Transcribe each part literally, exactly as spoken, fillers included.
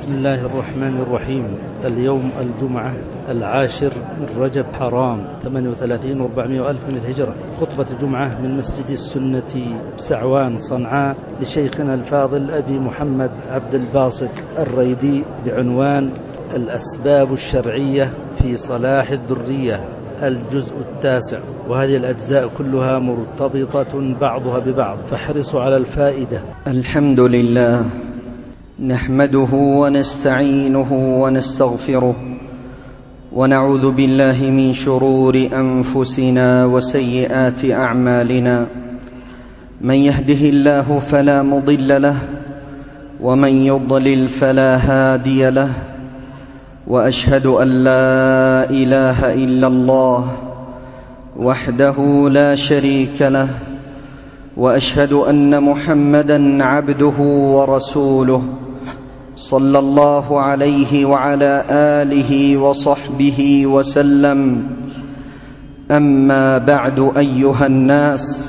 بسم الله الرحمن الرحيم. اليوم الجمعة العاشر من رجب حرام ثمانية وثلاثين وأربعمائة وألف من الهجرة. خطبة جمعة من مسجد السنة بسعوان صنعاء لشيخنا الفاضل أبي محمد عبد الباسط الريدي بعنوان الأسباب الشرعية في صلاح الذرية، الجزء التاسع، وهذه الأجزاء كلها مرتبطة بعضها ببعض، فاحرصوا على الفائدة. الحمد لله نحمده ونستعينه ونستغفره ونعوذ بالله من شرور أنفسنا وسيئات أعمالنا. من يهده الله فلا مضل له ومن يضلل فلا هادي له، وأشهد أن لا إله إلا الله وحده لا شريك له، وأشهد أن محمدًا عبده ورسوله صلى الله عليه وعلى آله وصحبه وسلم. أما بعد أيها الناس،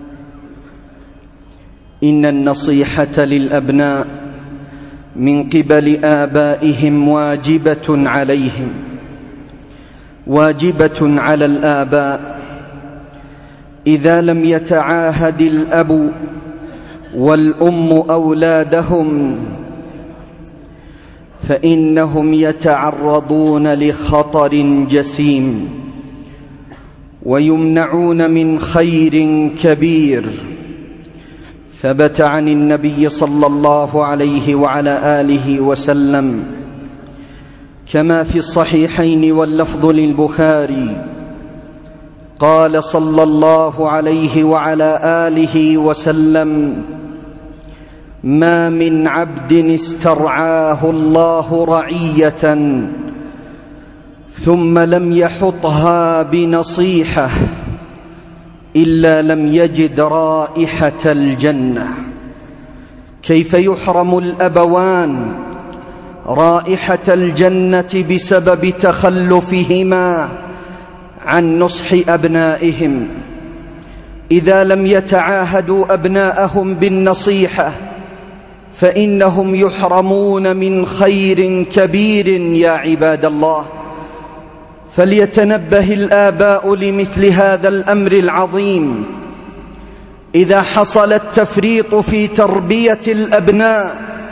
إن النصيحة للأبناء من قبل آبائهم واجبة عليهم، واجبة على الآباء. إذا لم يتعاهد الأب والأم أولادهم فإنهم يتعرضون لخطر جسيم ويمنعون من خير كبير. ثبت عن النبي صلى الله عليه وعلى آله وسلم كما في الصحيحين واللفظ للبخاري، قال صلى الله عليه وعلى آله وسلم: ما من عبد استرعاه الله رعية ثم لم يحطها بنصيحة إلا لم يجد رائحة الجنة. كيف يحرم الأبوان رائحة الجنة بسبب تخلفهما عن نصح أبنائهم؟ إذا لم يتعاهدوا أبناءهم بالنصيحة فإنهم يحرمون من خير كبير يا عباد الله. فليتنبه الآباء لمثل هذا الأمر العظيم. إذا حصل التفريط في تربية الأبناء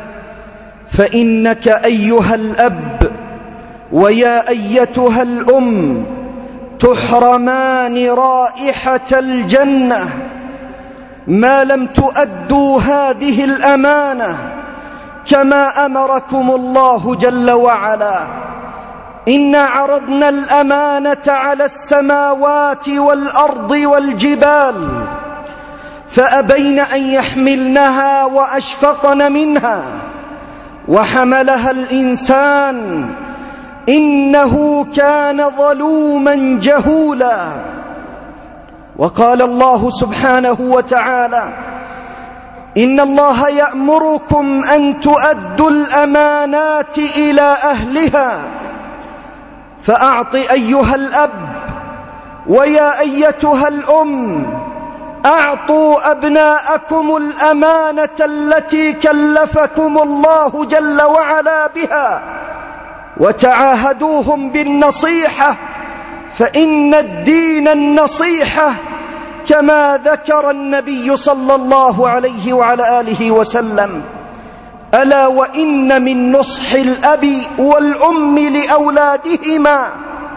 فإنك أيها الأب ويا أيتها الأم تحرمان رائحة الجنة ما لم تؤدوا هذه الأمانة كما أمركم الله جل وعلا. إنا عرضنا الأمانة على السماوات والأرض والجبال فأبين أن يحملنها وأشفقن منها وحملها الإنسان إنه كان ظلوما جهولا. وقال الله سبحانه وتعالى: إن الله يأمركم أن تؤدوا الأمانات إلى أهلها. فأعط أيها الأب ويا أيتها الأم، أعطوا أبناءكم الأمانة التي كلفكم الله جل وعلا بها، وتعاهدوهم بالنصيحة، فإن الدين النصيحة كما ذكر النبي صلى الله عليه وعلى آله وسلم. ألا وإن من نصح الأب والأم لأولادهما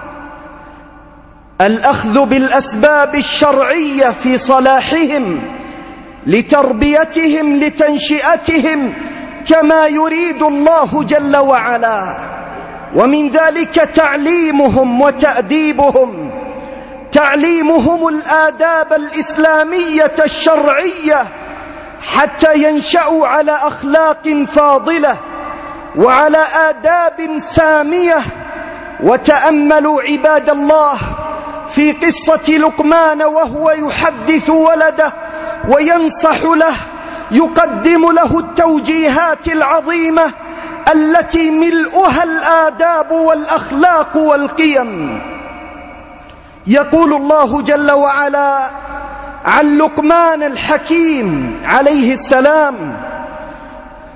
الأخذ بالأسباب الشرعية في صلاحهم لتربيتهم لتنشئتهم كما يريد الله جل وعلا. ومن ذلك تعليمهم وتأديبهم، تعليمهم الآداب الإسلامية الشرعية حتى ينشأوا على أخلاق فاضلة وعلى آداب سامية. وتأملوا عباد الله في قصة لقمان وهو يحدث ولده وينصح له، يقدم له التوجيهات العظيمة التي ملؤها الآداب والأخلاق والقيم. يقول الله جل وعلا عن لقمان الحكيم عليه السلام: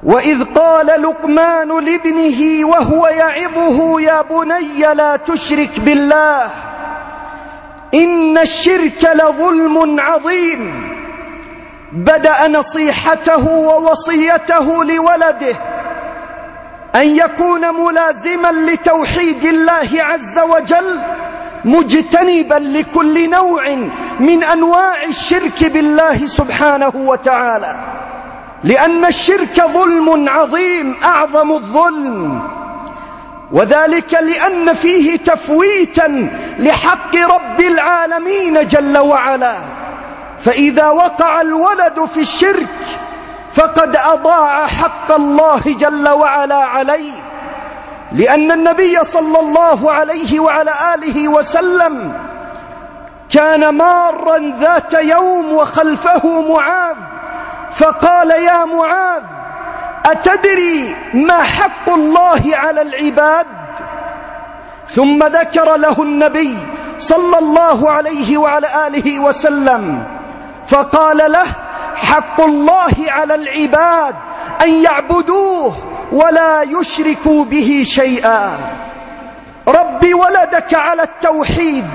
وإذ قال لقمان لابنه وهو يعظه يا بني لا تشرك بالله إن الشرك لظلم عظيم، بدأ نصيحته ووصيته لولده أن يكون ملازما لتوحيد الله عز وجل، مجتنبا لكل نوع من أنواع الشرك بالله سبحانه وتعالى، لأن الشرك ظلم عظيم أعظم الظلم، وذلك لأن فيه تفويتا لحق رب العالمين جل وعلا. فإذا وقع الولد في الشرك فقد أضاع حق الله جل وعلا عليه، لأن النبي صلى الله عليه وعلى آله وسلم كان مارا ذات يوم وخلفه معاذ، فقال يا معاذ أتدري ما حق الله على العباد؟ ثم ذكر له النبي صلى الله عليه وعلى آله وسلم فقال له حق الله على العباد أن يعبدوه ولا يشركوا به شيئا. رب ولدك على التوحيد،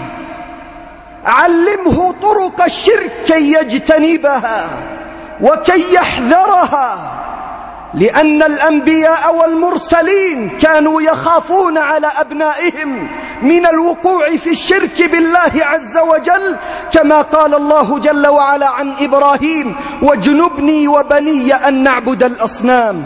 علمه طرق الشرك كي يجتنبها وكي يحذرها، لأن الأنبياء والمرسلين كانوا يخافون على أبنائهم من الوقوع في الشرك بالله عز وجل، كما قال الله جل وعلا عن إبراهيم واجنبني وبني أن نعبد الأصنام.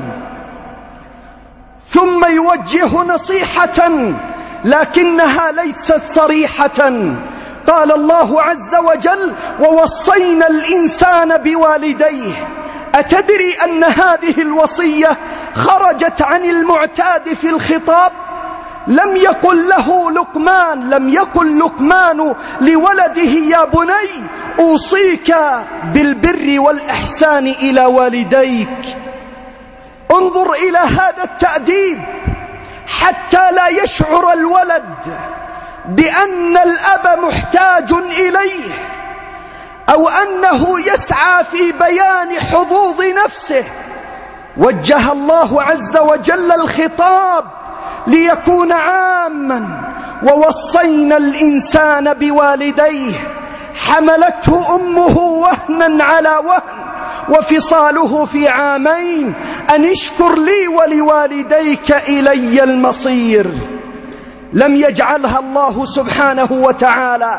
ثم يوجه نصيحة لكنها ليست صريحة، قال الله عز وجل ووصينا الإنسان بوالديه. أتدري أن هذه الوصية خرجت عن المعتاد في الخطاب؟ لم يقل له لقمان لم يقل لقمان لولده يا بني أوصيك بالبر والإحسان إلى والديك. انظر إلى هذا التأديب حتى لا يشعر الولد بأن الأب محتاج إليه، أو أنه يسعى في بيان حظوظ نفسه. وجه الله عز وجل الخطاب ليكون عاما، ووصينا الإنسان بوالديه حملته أمه وهنا على وهن وفصاله في عامين أن اشكر لي ولوالديك إلي المصير. لم يجعلها الله سبحانه وتعالى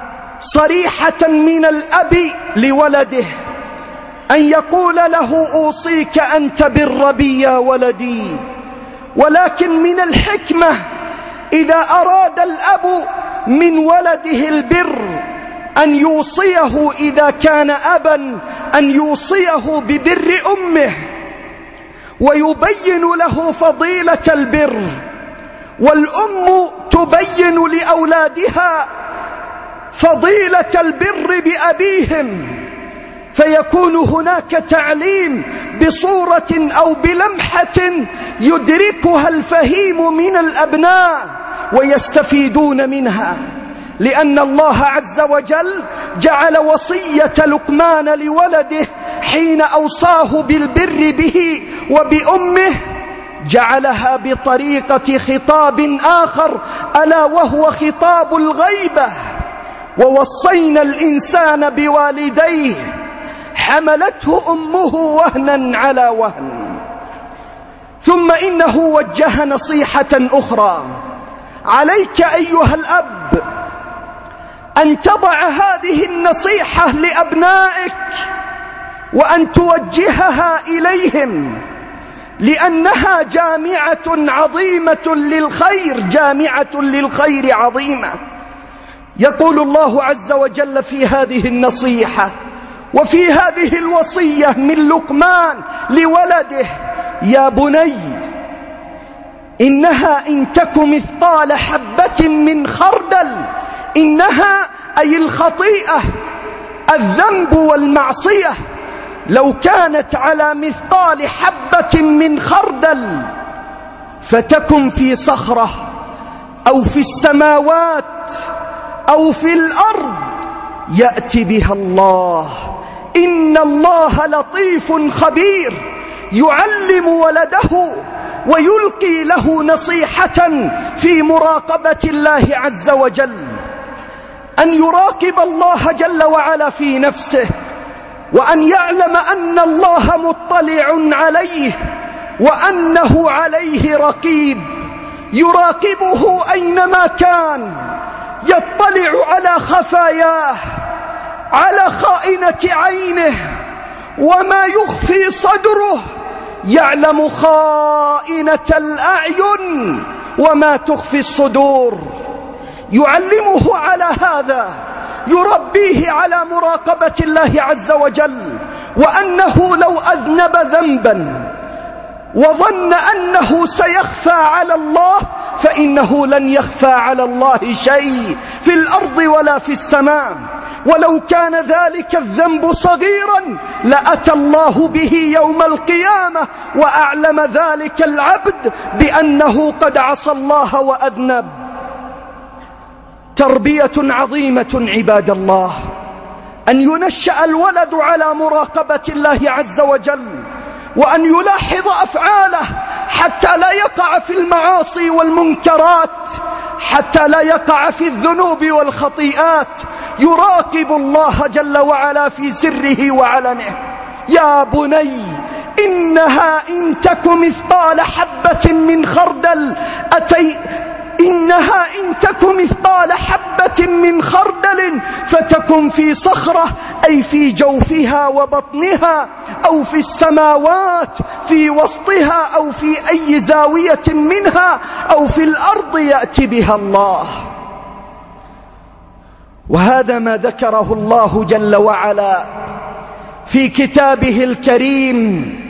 صريحة من الأب لولده أن يقول له أوصيك أن تبر بي يا ولدي، ولكن من الحكمة إذا أراد الأب من ولده البر أن يوصيه إذا كان أبا أن يوصيه ببر أمه، ويبين له فضيلة البر. والأم تبين لأولادها فضيلة البر بأبيهم، فيكون هناك تعليم بصورة أو بلمحة يدركها الفهيم من الأبناء ويستفيدون منها، لأن الله عز وجل جعل وصية لقمان لولده حين أوصاه بالبر به وبأمه جعلها بطريقة خطاب آخر، ألا وهو خطاب الغيبة. ووصينا الإنسان بوالديه حملته أمه وهنا على وهن. ثم إنه وجه نصيحة أخرى: عليك أيها الأب أن تضع هذه النصيحة لأبنائك وأن توجهها إليهم، لأنها جامعة عظيمة للخير، جامعة للخير عظيمة. يقول الله عز وجل في هذه النصيحة وفي هذه الوصية من لقمان لولده: يا بني إنها إن تك مثقال حبة من خردل، إنها أي الخطيئة الذنب والمعصية لو كانت على مثقال حبة من خردل فتكن في صخرة أو في السماوات أو في الأرض يأتي بها الله، إن الله لطيف خبير. يعلم ولده ويلقي له نصيحة في مراقبة الله عز وجل، أن يراقب الله جل وعلا في نفسه، وأن يعلم أن الله مطلع عليه وأنه عليه رقيب يراقبه أينما كان، يطلع على خفاياه، على خائنة عينه وما يخفي صدره، يعلم خائنة الأعين وما تخفي الصدور. يعلمه على هذا، يربيه على مراقبة الله عز وجل، وأنه لو أذنب ذنبا وظن أنه سيخفى على الله فإنه لن يخفى على الله شيء في الأرض ولا في السماء، ولو كان ذلك الذنب صغيرا لأتى الله به يوم القيامة وأعلم ذلك العبد بأنه قد عصى الله وأذنب. تربية عظيمة عباد الله، أن ينشأ الولد على مراقبة الله عز وجل، وأن يلاحظ أفعاله حتى لا يقع في المعاصي والمنكرات، حتى لا يقع في الذنوب والخطيئات، يراقب الله جل وعلا في سره وعلنه. يا بني إنها إن تك مثقال حبة من خردل أتي إنها إن تك مثقال حبة من خردل فتكن في صخرة، أي في جوفها وبطنها، أو في السماوات في وسطها، أو في أي زاوية منها، أو في الأرض يأتي بها الله. وهذا ما ذكره الله جل وعلا في كتابه الكريم: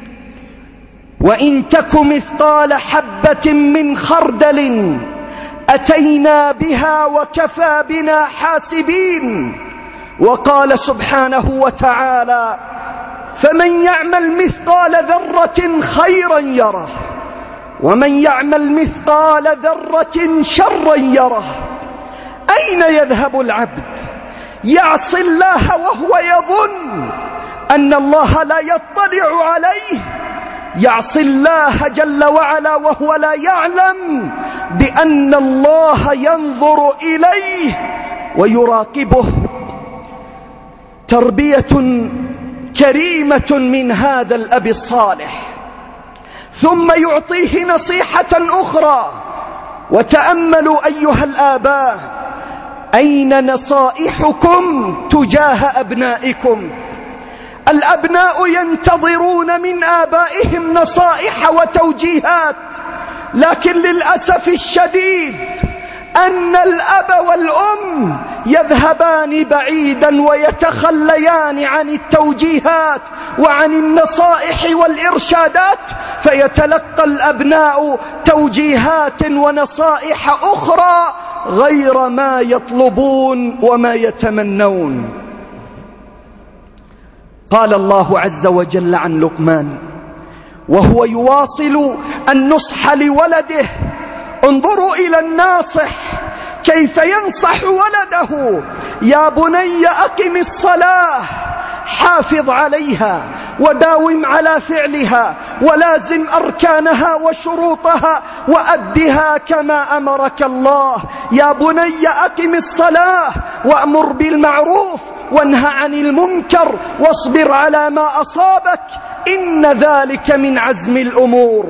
وإن تك مثقال حبة من خردل أتينا بها وكفى بنا حاسبين. وقال سبحانه وتعالى: فمن يعمل مثقال ذرة خيرا يره ومن يعمل مثقال ذرة شرا يره. أين يذهب العبد يعصي الله وهو يظن أن الله لا يطلع عليه؟ يعصي الله جل وعلا وهو لا يعلم بأن الله ينظر إليه ويراقبه. تربية كريمة من هذا الأب الصالح. ثم يعطيه نصيحة أخرى: وتأملوا أيها الآباء، أين نصائحكم تجاه أبنائكم؟ الأبناء ينتظرون من آبائهم نصائح وتوجيهات، لكن للأسف الشديد أن الأب والأم يذهبان بعيدا ويتخليان عن التوجيهات وعن النصائح والإرشادات، فيتلقى الأبناء توجيهات ونصائح أخرى غير ما يطلبون وما يتمنون. قال الله عز وجل عن لقمان وهو يواصل النصح لولده: انظروا إلى الناصح كيف ينصح ولده: يا بني أقم الصلاة، حافظ عليها وداوم على فعلها ولازم أركانها وشروطها وأدها كما أمرك الله. يا بني أقم الصلاة وأمر بالمعروف وانهى عن المنكر واصبر على ما أصابك، إن ذلك من عزم الأمور.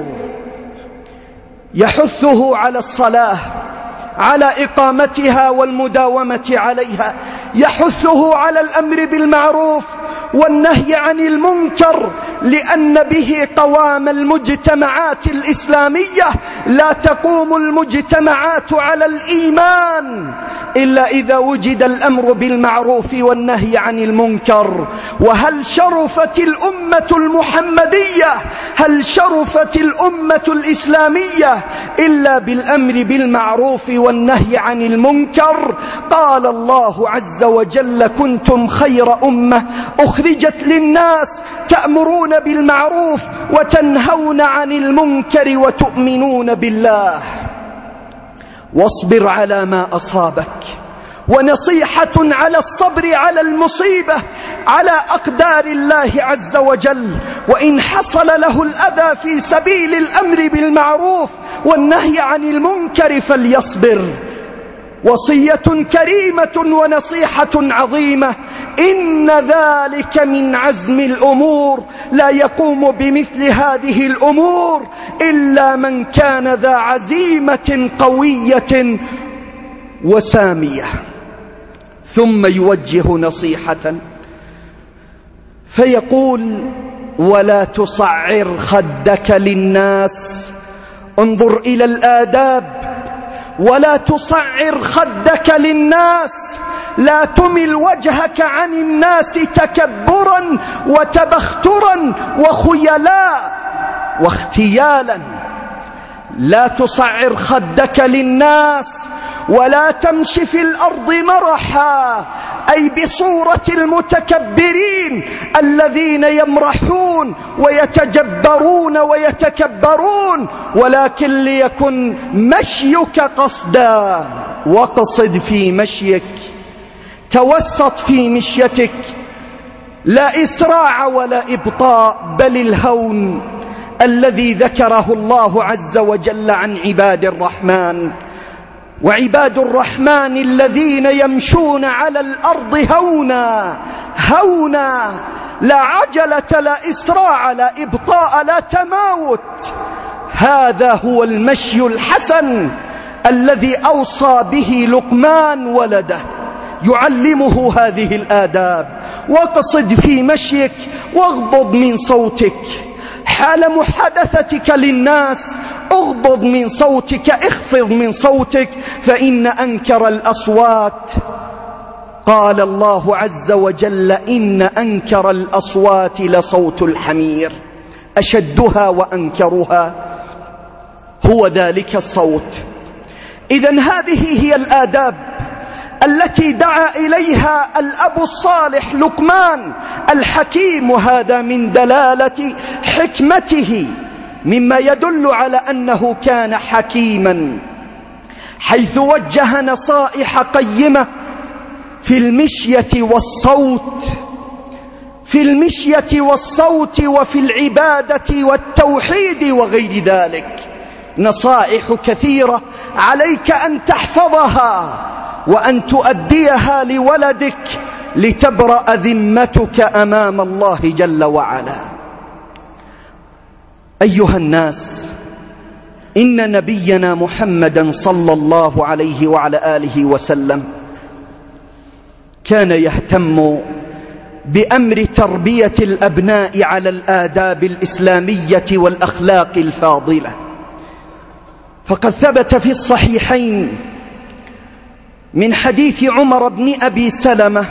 يحثه على الصلاة، على إقامتها والمداومة عليها، يحثه على الأمر بالمعروف والنهي عن المنكر، لأن به قوام المجتمعات الإسلامية. لا تقوم المجتمعات على الإيمان إلا إذا وجد الأمر بالمعروف والنهي عن المنكر. وهل شرفت الأمة المحمدية، هل شرفت الأمة الإسلامية إلا بالأمر بالمعروف والنهي عن المنكر؟ قال الله عز وجل: كنتم خير أمة أخرجت للناس تأمرون بالمعروف وتنهون عن المنكر وتؤمنون بالله. واصبر على ما أصابك ونصيحة على الصبر على المصيبة، على أقدار الله عز وجل. وإن حصل له الأذى في سبيل الأمر بالمعروف والنهي عن المنكر فليصبر. وصية كريمة ونصيحة عظيمة. إن ذلك من عزم الأمور، لا يقوم بمثل هذه الأمور إلا من كان ذا عزيمة قوية وسامية. ثم يوجه نصيحة فيقول: ولا تصعر خدك للناس. انظر إلى الآداب. ولا تصعر خدك للناس، لا تمل وجهك عن الناس تكبرا وتبخترا وخيلاء واختيالا. لا تصعر خدك للناس، ولا تمشي في الأرض مرحا، أي بصورة المتكبرين الذين يمرحون ويتجبرون ويتكبرون، ولكن ليكن مشيك قصدا. واقصد في مشيك، توسط في مشيتك، لا إسراع ولا إبطاء، بل الهون الذي ذكره الله عز وجل عن عباد الرحمن. وعباد الرحمن الذين يمشون على الأرض هونا هونا، لا عجلة لا إسراع لا إبطاء لا تماوت. هذا هو المشي الحسن الذي أوصى به لقمان ولده، يعلمه هذه الآداب. واقصد في مشيك واغضض من صوتك، حال محادثتك للناس اغضض من صوتك، اخفض من صوتك، فإن أنكر الأصوات، قال الله عز وجل: إن أنكر الأصوات لصوت الحمير، أشدها وأنكرها هو ذلك الصوت. إذن هذه هي الآداب التي دعا إليها الأب الصالح لقمان الحكيم، وهذا من دلالة حكمته، مما يدل على أنه كان حكيما، حيث وجه نصائح قيمة في المشية والصوت، في المشية والصوت وفي العبادة والتوحيد وغير ذلك. نصائح كثيرة عليك أن تحفظها وأن تؤديها لولدك لتبرأ ذمتك أمام الله جل وعلا. أيها الناس، إن نبينا محمدا صلى الله عليه وعلى آله وسلم كان يهتم بأمر تربية الأبناء على الآداب الإسلامية والأخلاق الفاضلة. فقد ثبت في الصحيحين من حديث عمر بن أبي سلمة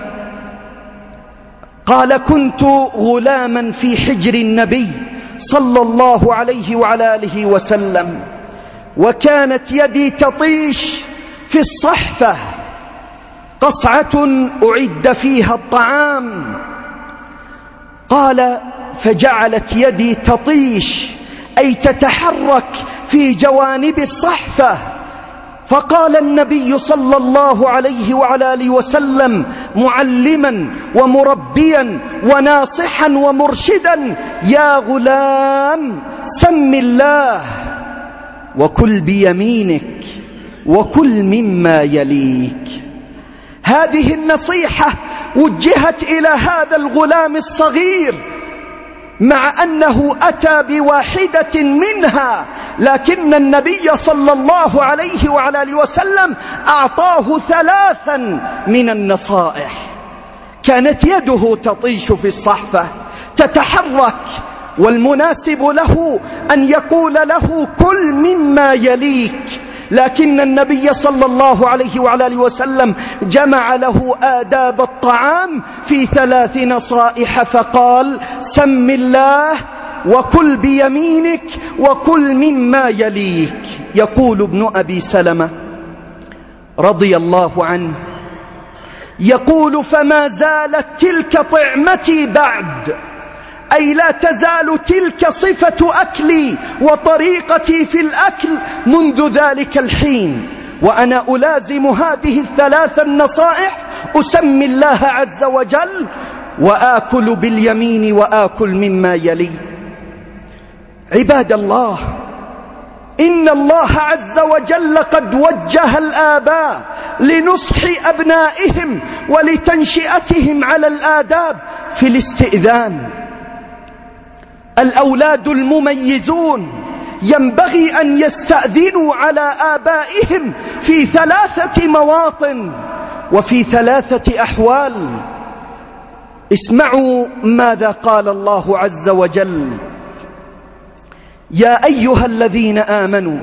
قال: كنت غلاما في حجر النبي صلى الله عليه وعلى آله وسلم، وكانت يدي تطيش في الصحفة، قصعة أعد فيها الطعام. قال: فجعلت يدي تطيش، أي تتحرك في جوانب الصحفة. فقال النبي صلى الله عليه وعلى آله وسلم معلما ومربيا وناصحا ومرشدا: يا غلام، سم الله وكل بيمينك وكل مما يليك. هذه النصيحة وجهت إلى هذا الغلام الصغير، مع أنه أتى بواحدة منها، لكن النبي صلى الله عليه وعلى آله وسلم أعطاه ثلاثا من النصائح. كانت يده تطيش في الصحفة، تتحرك، والمناسب له أن يقول له: كل مما يليك. لكن النبي صلى الله عليه وعلى آله وسلم جمع له آداب الطعام في ثلاث نصائح، فقال: سم الله وكل بيمينك وكل مما يليك. يقول ابن أبي سلمة رضي الله عنه، يقول: فما زالت تلك طعمتي بعد، أي لا تزال تلك صفة أكلي وطريقتي في الأكل منذ ذلك الحين، وأنا ألازم هذه الثلاث النصائح أسمي الله عز وجل وآكل باليمين وآكل مما يلي. عباد الله، إن الله عز وجل قد وجه الآباء لنصح أبنائهم ولتنشئتهم على الآداب في الاستئذان. الأولاد المميزون ينبغي أن يستأذنوا على آبائهم في ثلاثة مواطن وفي ثلاثة أحوال. اسمعوا ماذا قال الله عز وجل: يا أيها الذين آمنوا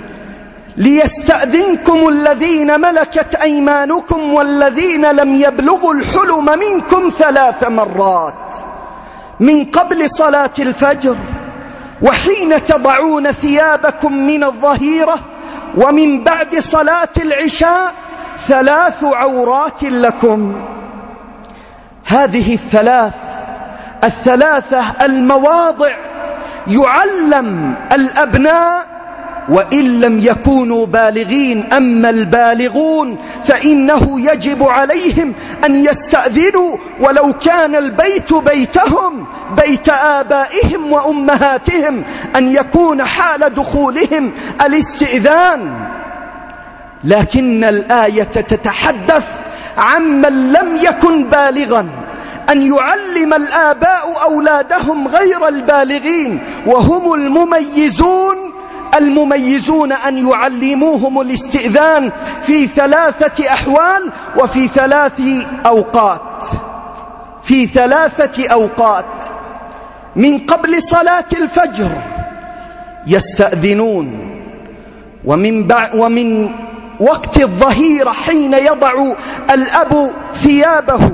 ليستأذنكم الذين ملكت أيمانكم والذين لم يبلغوا الحلم منكم ثلاث مرات من قبل صلاة الفجر وحين تضعون ثيابكم من الظهيرة ومن بعد صلاة العشاء ثلاث عورات لكم. هذه الثلاث الثلاثة المواضع يعلم الأبناء وإن لم يكونوا بالغين. أما البالغون فإنه يجب عليهم أن يستأذنوا ولو كان البيت بيتهم بيت آبائهم وأمهاتهم، أن يكون حال دخولهم الاستئذان. لكن الآية تتحدث عمن لم يكن بالغا، أن يعلم الآباء أولادهم غير البالغين وهم المميزون المميزون أن يعلموهم الاستئذان في ثلاثة أحوال وفي ثلاث أوقات في ثلاثة أوقات. من قبل صلاة الفجر يستأذنون، ومن, بعد ومن وقت الظهيرة حين يضع الأب ثيابه،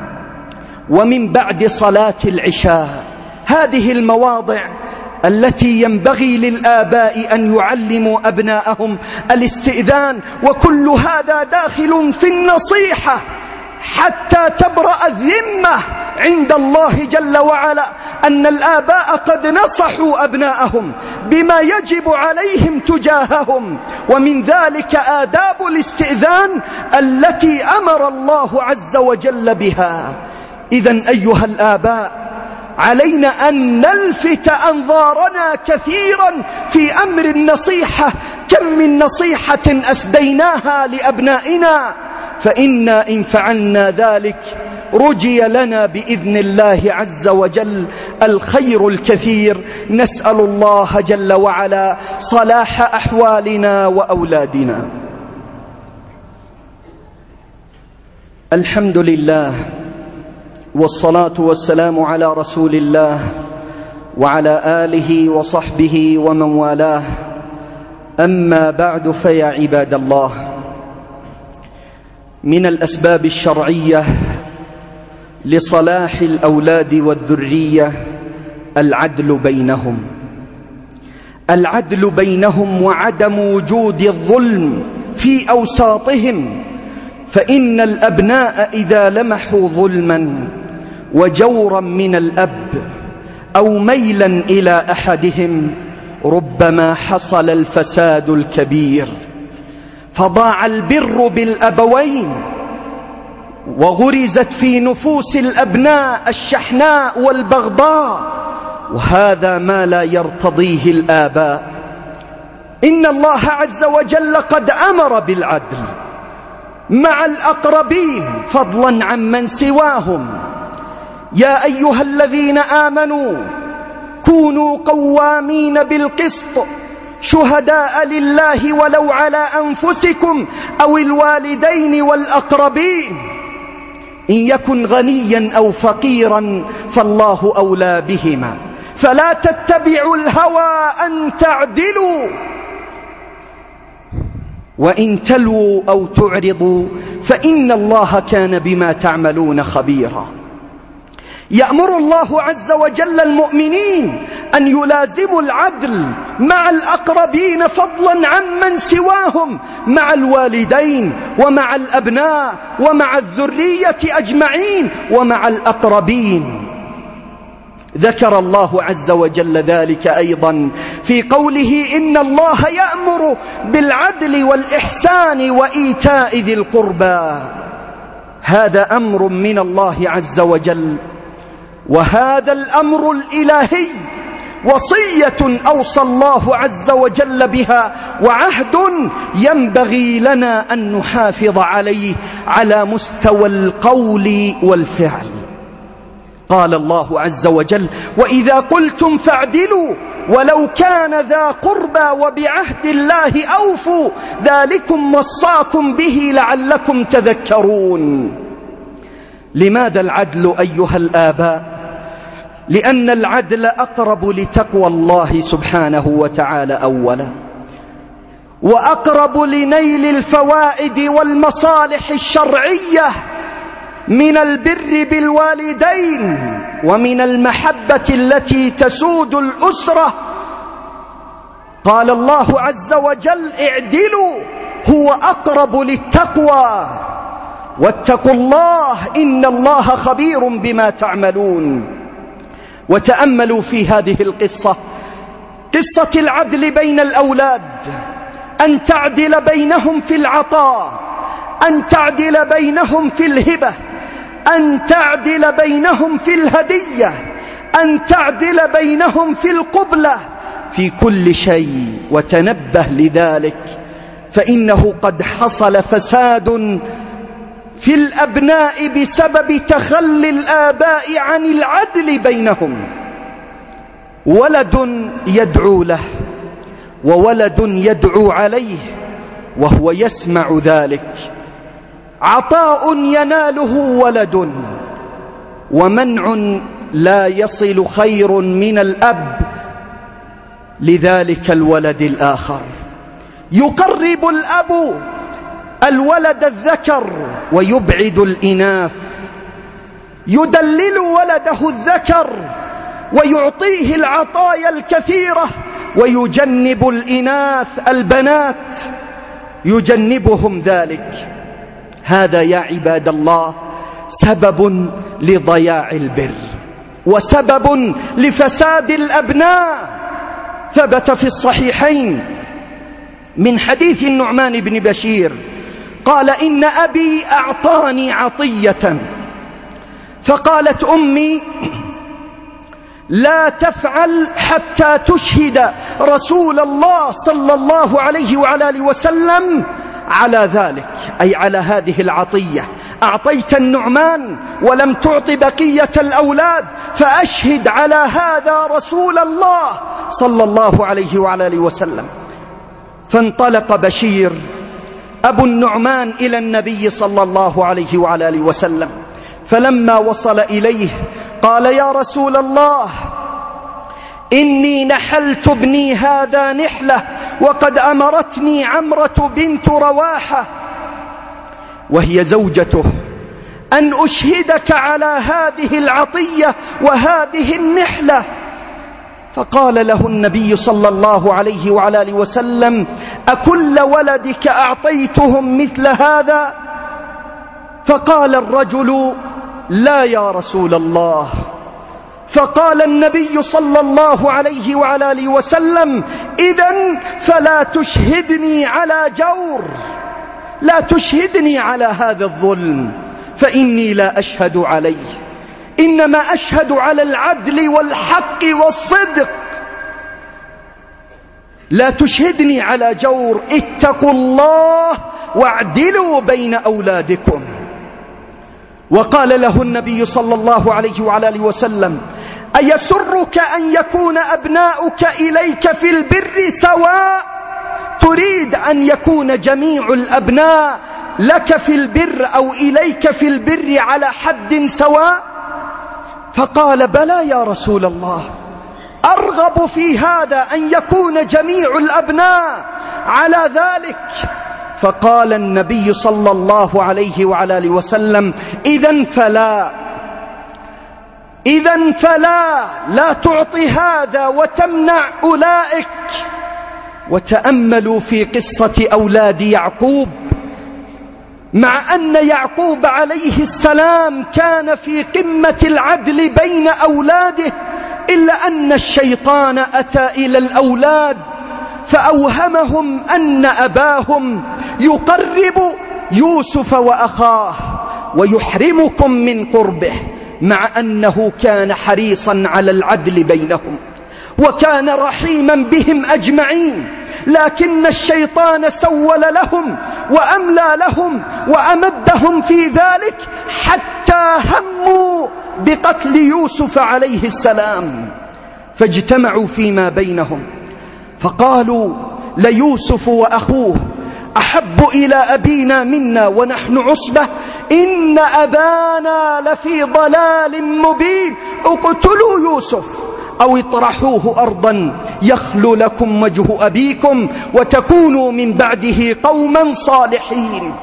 ومن بعد صلاة العشاء. هذه المواضع التي ينبغي للآباء أن يعلموا أبناءهم الاستئذان، وكل هذا داخل في النصيحة حتى تبرأ الذمة عند الله جل وعلا أن الآباء قد نصحوا أبناءهم بما يجب عليهم تجاههم، ومن ذلك آداب الاستئذان التي أمر الله عز وجل بها. إذن أيها الآباء، علينا أن نلفت أنظارنا كثيرا في أمر النصيحة. كم من نصيحة أسديناها لأبنائنا، فإنا إن فعلنا ذلك رجي لنا بإذن الله عز وجل الخير الكثير. نسأل الله جل وعلا صلاح أحوالنا وأولادنا. الحمد لله والصلاة والسلام على رسول الله وعلى آله وصحبه ومن والاه. أما بعد، فيا عباد الله، من الأسباب الشرعية لصلاح الأولاد والذرية العدل بينهم العدل بينهم وعدم وجود الظلم في أوساطهم. فإن الأبناء إذا لمحوا ظلما وجورا من الأب أو ميلا إلى أحدهم ربما حصل الفساد الكبير، فضاع البر بالأبوين وغرزت في نفوس الأبناء الشحناء والبغضاء، وهذا ما لا يرتضيه الآباء. إن الله عز وجل قد أمر بالعدل مع الأقربين فضلا عن من سواهم. يا أيها الذين آمنوا كونوا قوامين بالقسط شهداء لله ولو على أنفسكم أو الوالدين والأقربين إن يكن غنيا أو فقيرا فالله أولى بهما فلا تتبعوا الهوى أن تعدلوا وإن تلووا أو تعرضوا فإن الله كان بما تعملون خبيرا. يأمر الله عز وجل المؤمنين أن يلازموا العدل مع الأقربين فضلا عمن سواهم، مع الوالدين ومع الأبناء ومع الذرية أجمعين ومع الأقربين. ذكر الله عز وجل ذلك أيضا في قوله إن الله يأمر يأمر بالعدل والإحسان وإيتاء ذي القربى. هذا أمر من الله عز وجل، وهذا الأمر الإلهي وصية أوصى الله عز وجل بها، وعهد ينبغي لنا أن نحافظ عليه على مستوى القول والفعل. قال الله عز وجل: وإذا قلتم فاعدلوا ولو كان ذا قربى وبعهد الله أوفوا ذلكم وصاكم به لعلكم تذكرون. لماذا العدل أيها الآباء؟ لأن العدل أقرب لتقوى الله سبحانه وتعالى أولا، وأقرب لنيل الفوائد والمصالح الشرعية من البر بالوالدين ومن المحبة التي تسود الأسرة. قال الله عز وجل: اعدلوا هو أقرب للتقوى واتقوا الله إن الله خبير بما تعملون. وتأملوا في هذه القصة، قصة العدل بين الأولاد، أن تعدل بينهم في العطاء، أن تعدل بينهم في الهبة، أن تعدل بينهم في الهدية، أن تعدل بينهم في القبلة، في كل شيء. وتنبه لذلك، فإنه قد حصل فساد في الأبناء بسبب تخلي الآباء عن العدل بينهم. ولد يدعو له وولد يدعو عليه وهو يسمع ذلك، عطاء يناله ولد ومنع لا يصل خير من الأب لذلك الولد الآخر. يقرب الأب الولد الذكر ويبعد الإناث، يدلل ولده الذكر ويعطيه العطايا الكثيرة، ويجنب الإناث البنات يجنبهم ذلك. هذا يا عباد الله سبب لضياع البر وسبب لفساد الأبناء. ثبت في الصحيحين من حديث النعمان بن بشير قال: إن أبي أعطاني عطية، فقالت أمي: لا تفعل حتى تشهد رسول الله صلى الله عليه وعلى آله وسلم على ذلك، أي على هذه العطية. أعطيت النعمان ولم تعط بقية الأولاد، فأشهد على هذا رسول الله صلى الله عليه وعلى آله وسلم. فانطلق بشير أبو النعمان إلى النبي صلى الله عليه وعلى آله وسلم، فلما وصل إليه قال: يا رسول الله، إني نحلت ابني هذا نحلة، وقد أمرتني عمرة بنت رواحة وهي زوجته أن أشهدك على هذه العطية وهذه النحلة. فقال له النبي صلى الله عليه وعلى آله وسلم: أكل ولدك أعطيتهم مثل هذا؟ فقال الرجل: لا يا رسول الله. فقال النبي صلى الله عليه وعلى آله وسلم: إذن فلا تشهدني على جور، لا تشهدني على هذا الظلم، فإني لا أشهد عليه، إنما أشهد على العدل والحق والصدق. لا تشهدني على جور، اتقوا الله واعدلوا بين أولادكم. وقال له النبي صلى الله عليه وعلى آله وسلم: أيسرك أن يكون أبناؤك إليك في البر سواء؟ تريد أن يكون جميع الأبناء لك في البر أو إليك في البر على حد سواء؟ فقال: بلى يا رسول الله، أرغب في هذا أن يكون جميع الأبناء على ذلك. فقال النبي صلى الله عليه وعلى آله وسلم: إذن فلا، إذن فلا، لا تعطي هذا وتمنع أولئك. وتأملوا في قصة أولاد يعقوب، مع أن يعقوب عليه السلام كان في قمة العدل بين أولاده، إلا أن الشيطان أتى إلى الأولاد فأوهمهم أن أباهم يقرب يوسف وأخاه ويحرمكم من قربه، مع أنه كان حريصا على العدل بينهم وكان رحيما بهم أجمعين، لكن الشيطان سول لهم وأملى لهم وأمدهم في ذلك حتى هموا بقتل يوسف عليه السلام. فاجتمعوا فيما بينهم فقالوا ليوسف وأخوه أحب إلى أبينا منا ونحن عصبة إن أبانا لفي ضلال مبين، اقتلوا يوسف أو اطرحوه أرضا يخل لكم وجه أبيكم وتكونوا من بعده قوما صالحين.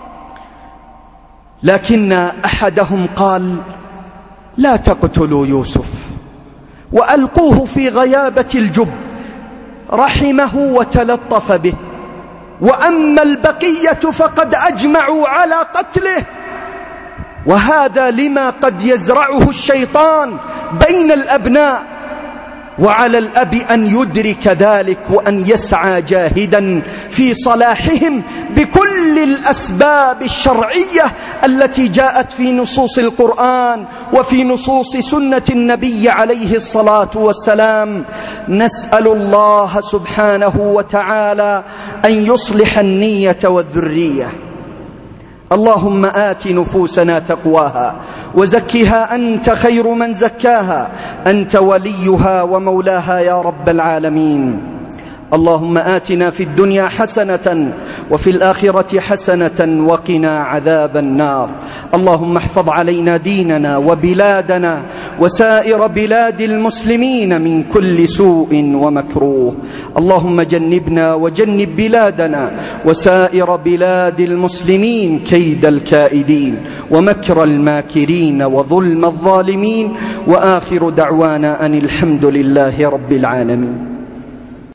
لكن أحدهم قال لا تقتلوا يوسف وألقوه في غيابة الجب، رحمه وتلطف به، وأما البقية فقد أجمعوا على قتله، وهذا لما قد يزرعه الشيطان بين الأبناء، وعلى الأب أن يدرك ذلك وأن يسعى جاهدا في صلاحهم بكل الأسباب الشرعية التي جاءت في نصوص القرآن وفي نصوص سنة النبي عليه الصلاة والسلام. نسأل الله سبحانه وتعالى أن يصلح النية والذرية. اللهم آت نفوسنا تقواها وزكها أنت خير من زكاها، أنت وليها ومولاها يا رب العالمين. اللهم آتنا في الدنيا حسنة وفي الآخرة حسنة وقنا عذاب النار. اللهم احفظ علينا ديننا وبلادنا وسائر بلاد المسلمين من كل سوء ومكروه. اللهم جنبنا وجنب بلادنا وسائر بلاد المسلمين كيد الكائدين ومكر الماكرين وظلم الظالمين، وآخر دعوانا أن الحمد لله رب العالمين.